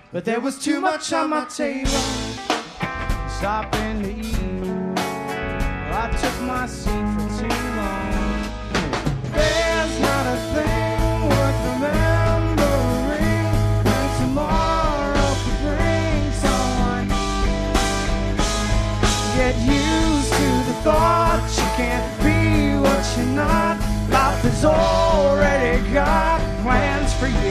but there was too much on my table. Stopping to eat, well, I took my seat for too long. There's not a thing worth remembering when tomorrow could bring someone. Get used to the thought you can't be what you're not. Life has already got plans for you.